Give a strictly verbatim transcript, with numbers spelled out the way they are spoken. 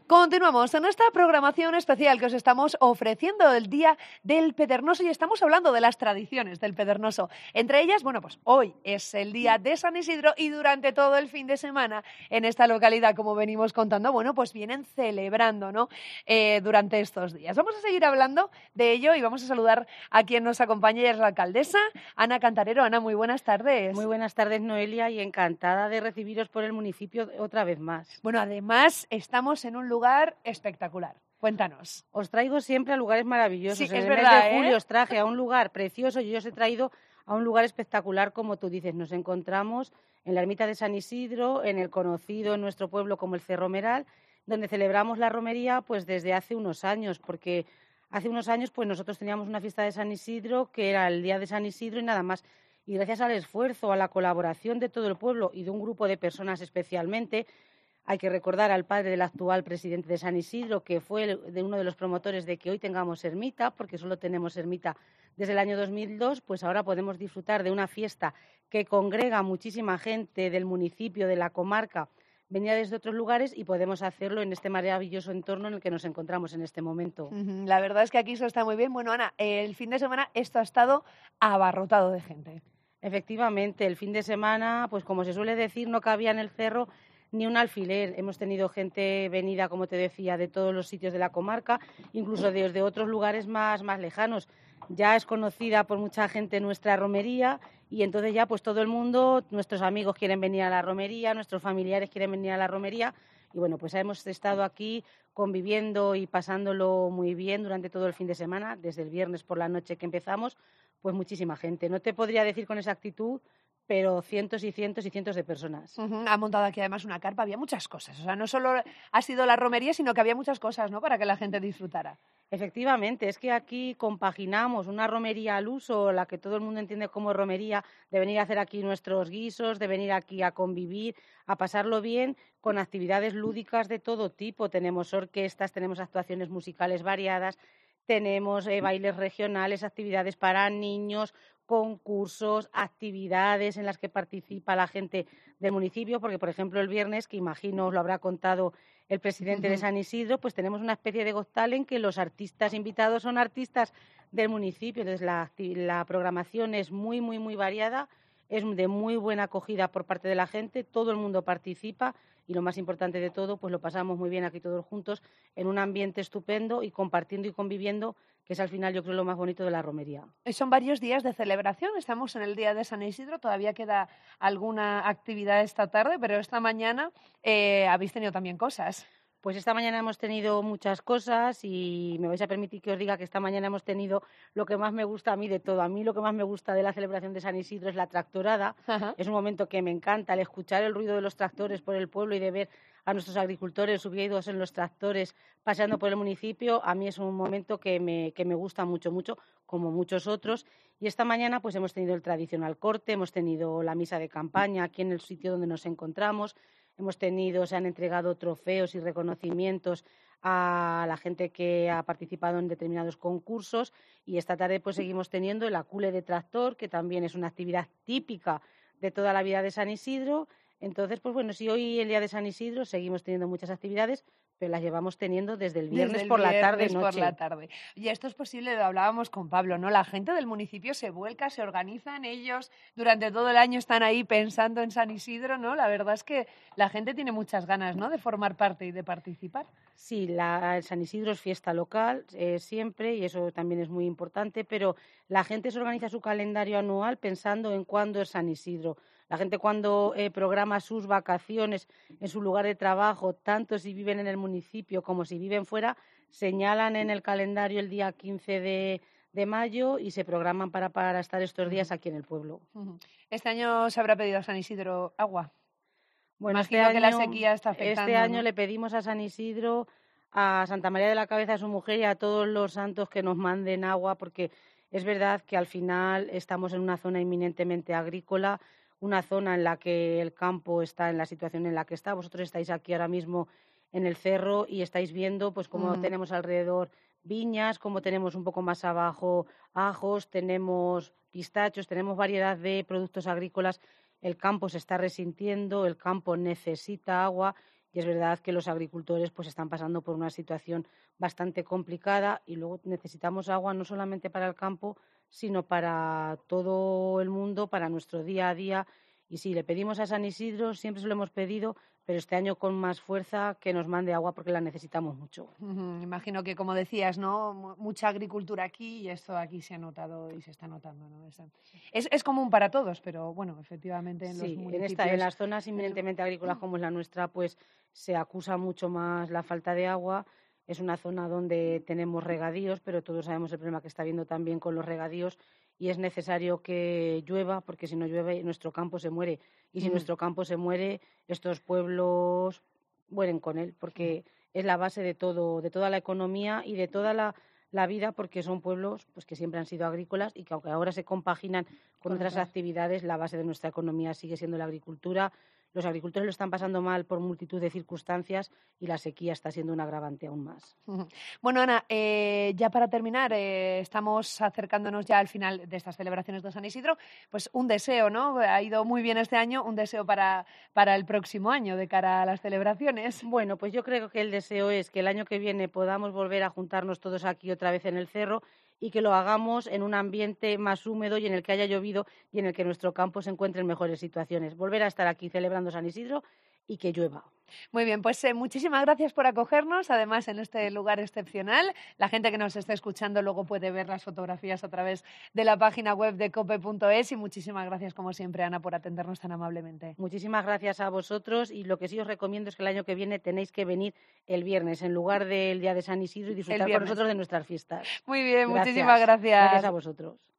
Continuamos en esta programación especial que os estamos ofreciendo el Día del Pedernoso y estamos hablando de las tradiciones del Pedernoso. Entre ellas, bueno, pues hoy es el Día de San Isidro y durante todo el fin de semana en esta localidad, como venimos contando, bueno, pues vienen celebrando, ¿no? Eh, durante estos días. Vamos a seguir hablando de ello y vamos a saludar a quien nos acompaña, ella es la alcaldesa, Ana Cantarero. Ana, muy buenas tardes. Muy buenas tardes, Noelia, y encantada de recibiros por el municipio otra vez más. Bueno, además estamos en un lugar lugar espectacular. Cuéntanos. Os traigo siempre a lugares maravillosos. Sí, en es el verdad, mes de julio ¿eh? os traje a un lugar precioso y yo os he traído a un lugar espectacular, como tú dices. Nos encontramos en la ermita de San Isidro, en el conocido en nuestro pueblo como el Cerro Meral, donde celebramos la romería pues desde hace unos años, porque hace unos años pues nosotros teníamos una fiesta de San Isidro que era el día de San Isidro y nada más. Y gracias al esfuerzo, a la colaboración de todo el pueblo y de un grupo de personas especialmente, hay que recordar al padre del actual presidente de San Isidro, que fue de uno de los promotores de que hoy tengamos ermita, porque solo tenemos ermita desde el año dos mil dos, pues ahora podemos disfrutar de una fiesta que congrega a muchísima gente del municipio, de la comarca, venía desde otros lugares y podemos hacerlo en este maravilloso entorno en el que nos encontramos en este momento. La verdad es que aquí eso está muy bien. Bueno, Ana, el fin de semana esto ha estado abarrotado de gente. Efectivamente, el fin de semana, pues como se suele decir, no cabía en el cerro ni un alfiler. Hemos tenido gente venida, como te decía, de todos los sitios de la comarca, incluso desde otros lugares más, más lejanos. Ya es conocida por mucha gente nuestra romería y entonces ya pues todo el mundo, nuestros amigos quieren venir a la romería, nuestros familiares quieren venir a la romería y bueno, pues hemos estado aquí conviviendo y pasándolo muy bien durante todo el fin de semana, desde el viernes por la noche que empezamos, pues muchísima gente. No te podría decir con exactitud, pero cientos y cientos y cientos de personas. Uh-huh. Ha montado aquí además una carpa, había muchas cosas. O sea, no solo ha sido la romería, sino que había muchas cosas, ¿no?, para que la gente disfrutara. Efectivamente, es que aquí compaginamos una romería al uso, la que todo el mundo entiende como romería, de venir a hacer aquí nuestros guisos, de venir aquí a convivir, a pasarlo bien, con actividades lúdicas de todo tipo. Tenemos orquestas, tenemos actuaciones musicales variadas, tenemos eh, bailes regionales, actividades para niños, concursos, actividades en las que participa la gente del municipio, porque, por ejemplo, el viernes, que imagino os lo habrá contado el presidente uh-huh. de San Isidro, pues tenemos una especie de Got Talent que los artistas invitados son artistas del municipio. Entonces, la, la programación es muy, muy, muy variada, es de muy buena acogida por parte de la gente, todo el mundo participa y lo más importante de todo, pues lo pasamos muy bien aquí todos juntos en un ambiente estupendo y compartiendo y conviviendo, que es al final yo creo lo más bonito de la romería. Son varios días de celebración, estamos en el día de San Isidro, todavía queda alguna actividad esta tarde, pero esta mañana eh, habéis tenido también cosas. Pues esta mañana hemos tenido muchas cosas y me vais a permitir que os diga que esta mañana hemos tenido lo que más me gusta a mí de todo. A mí lo que más me gusta de la celebración de San Isidro es la tractorada. Ajá. Es un momento que me encanta, el escuchar el ruido de los tractores por el pueblo y de ver a nuestros agricultores subidos en los tractores paseando por el municipio. A mí es un momento que me, que me gusta mucho, mucho, como muchos otros. Y esta mañana pues hemos tenido el tradicional corte, hemos tenido la misa de campaña aquí en el sitio donde nos encontramos. Hemos tenido, se han entregado trofeos y reconocimientos a la gente que ha participado en determinados concursos y esta tarde pues seguimos teniendo el acule de tractor, que también es una actividad típica de toda la vida de San Isidro. Entonces, pues bueno, si hoy el día de San Isidro seguimos teniendo muchas actividades, pero las llevamos teniendo desde el viernes, desde el por viernes la tarde por noche. la tarde. Y esto es posible, lo hablábamos con Pablo, ¿no? La gente del municipio se vuelca, se organizan ellos, durante todo el año están ahí pensando en San Isidro, ¿no? La verdad es que la gente tiene muchas ganas, ¿no?, de formar parte y de participar. Sí, la, el San Isidro es fiesta local eh, siempre y eso también es muy importante, pero la gente se organiza su calendario anual pensando en cuándo es San Isidro. La gente cuando eh, programa sus vacaciones en su lugar de trabajo, tanto si viven en el municipio como si viven fuera, señalan en el calendario el día quince de, de mayo y se programan para, para estar estos días aquí en el pueblo. Este año se habrá pedido a San Isidro agua. Bueno, Imagino este año, que la sequía está afectando. Este año, ¿no?, le le pedimos a San Isidro, a Santa María de la Cabeza, a su mujer y a todos los santos que nos manden agua, porque es verdad que al final estamos en una zona eminentemente agrícola, una zona en la que el campo está en la situación en la que está. Vosotros estáis aquí ahora mismo en el cerro y estáis viendo pues cómo uh-huh. tenemos alrededor viñas, cómo tenemos un poco más abajo ajos, tenemos pistachos, tenemos variedad de productos agrícolas. El campo se está resintiendo, el campo necesita agua y y es verdad que los agricultores pues están pasando por una situación bastante complicada y luego necesitamos agua no solamente para el campo, sino para todo el mundo, para nuestro día a día. Y sí, le pedimos a San Isidro, siempre se lo hemos pedido, pero este año con más fuerza que nos mande agua porque la necesitamos mucho. Ujú, imagino que, como decías, ¿no? Mu- Mucha agricultura aquí y esto aquí se ha notado y se está notando, ¿no? Es, es, es común para todos, pero bueno, efectivamente en los Sí, en esta, en municipios. las zonas inminentemente agrícolas como es la nuestra, pues se acusa mucho más la falta de agua. Es una zona donde tenemos regadíos, pero todos sabemos el problema que está habiendo también con los regadíos y es necesario que llueva, porque si no llueve nuestro campo se muere. Y si Ujú, nuestro campo se muere, estos pueblos mueren con él, porque es la base de todo, de toda la economía y de toda la, la vida, porque son pueblos pues que siempre han sido agrícolas y que aunque ahora se compaginan con con otras otras. actividades, la base de nuestra economía sigue siendo la agricultura. Los agricultores lo están pasando mal por multitud de circunstancias y la sequía está siendo un agravante aún más. Ujú. Bueno, Ana, eh, ya para terminar, eh, estamos acercándonos ya al final de estas celebraciones de San Isidro. Pues un deseo, ¿no? Ha ido muy bien este año, un deseo para, para el próximo año de cara a las celebraciones. Bueno, pues yo creo que el deseo es que el año que viene podamos volver a juntarnos todos aquí otra vez en el cerro y que lo hagamos en un ambiente más húmedo y en el que haya llovido y en el que nuestro campo se encuentre en mejores situaciones. Volver a estar aquí celebrando San Isidro y que llueva. Muy bien, pues eh, muchísimas gracias por acogernos, además en este lugar excepcional. La gente que nos esté escuchando luego puede ver las fotografías a través de la página web de cope punto es y muchísimas gracias, como siempre, Ana, por atendernos tan amablemente. Muchísimas gracias a vosotros y lo que sí os recomiendo es que el año que viene tenéis que venir el viernes en lugar del día de San Isidro y El disfrutar con viernes. nosotros de nuestras fiestas. Muy bien, Gracias. muchísimas gracias. Gracias a vosotros.